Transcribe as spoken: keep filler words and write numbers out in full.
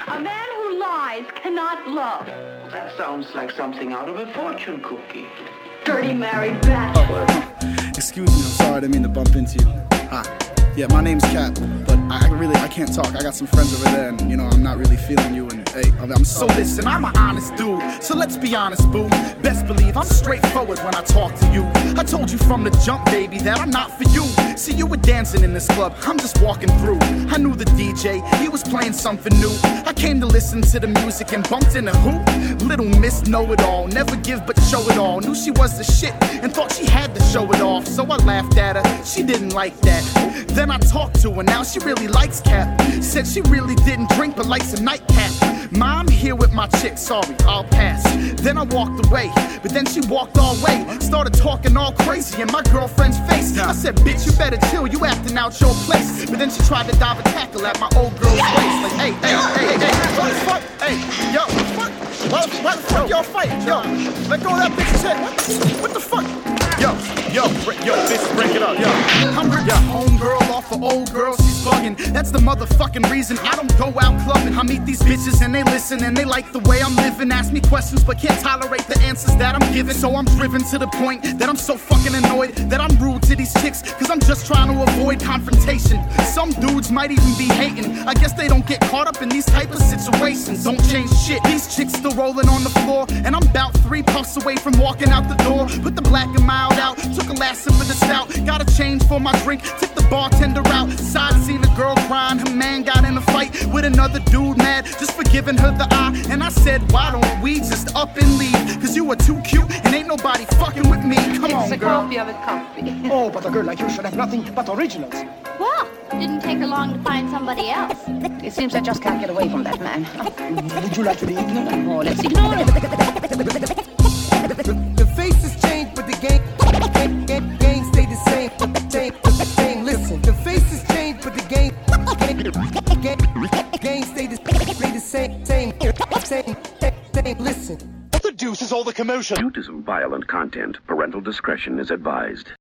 A man who lies cannot love. That sounds like something out of a fortune cookie. Dirty married bachelor. Oh, excuse me, I'm sorry, I didn't mean to bump into you. Hi. Yeah, my name's Cap, but I really, I can't talk. I got some friends over there, and, you know, I'm not really feeling you, and, hey, I'm so listen, I'm an honest dude, so let's be honest, boo. Best believe I'm straightforward when I talk to you. I told you from the jump, baby, that I'm not for you. See, you were dancing in this club, I'm just walking through. I knew the D J, he was playing something new. I came to listen to the music and bumped into who? Little Miss Know-It-All, never give but show it all. Knew she was the shit, and thought she had to show it off. So I laughed at her, she didn't like that. Then I talked to her, now she really likes Cap. Said she really didn't drink but likes a nightcap. Ma, I'm here with my chick, sorry, I'll pass. Then I walked away, but then she walked our way. Started talking all crazy in my girlfriend's face. I said, bitch, you better chill, you acting out your place. But then she tried to dive a tackle at my old girl's waist. Like, hey, hey, hey, hey, hey, what the fuck? Hey, yo, what the fuck? Why, why the fuck y'all fighting? Yo, let go of that bitch's head. What, what the fuck? Yo, yo, yo, bitch, break it up, yo. I'm with your homegirl off of old girl, she's bugging. That's the motherfucking reason I don't go out clubbing. I meet these bitches and they listen and they like the way I'm living. Ask me questions but can't tolerate the answers that I'm giving. So I'm driven to the point that I'm so fucking annoyed that I'm rude to these chicks, cause I'm just trying to avoid confrontation. Some dudes might even be hating. I guess they don't get caught up in these type of situations. Don't change shit, these chicks still rolling on the floor, and I'm about three puffs away from walking out the door. Put the black and mild out, took a last sip of the stout. Got a change for my drink, took the bartender out. Side seen a girl crying, her man got in a fight with another dude mad just for giving her the eye. And I said, why don't we just up and leave? Cause you are too cute and ain't nobody fucking with me. Come on, it's girl. It's a coffee of a coffee. Oh, but a girl like you should have nothing but originals. Well, didn't take her long to find somebody else. It seems I just can't get away from that man. Would you like to be ignored? Oh, let's ignore him. The faces change, but the game, game, game, game stay the same. Same, same. Listen, the faces change, but the game, game, game, game stay the, stay the same, same, same, same. Listen. What the deuce is all the commotion? Due to some violent content, parental discretion is advised.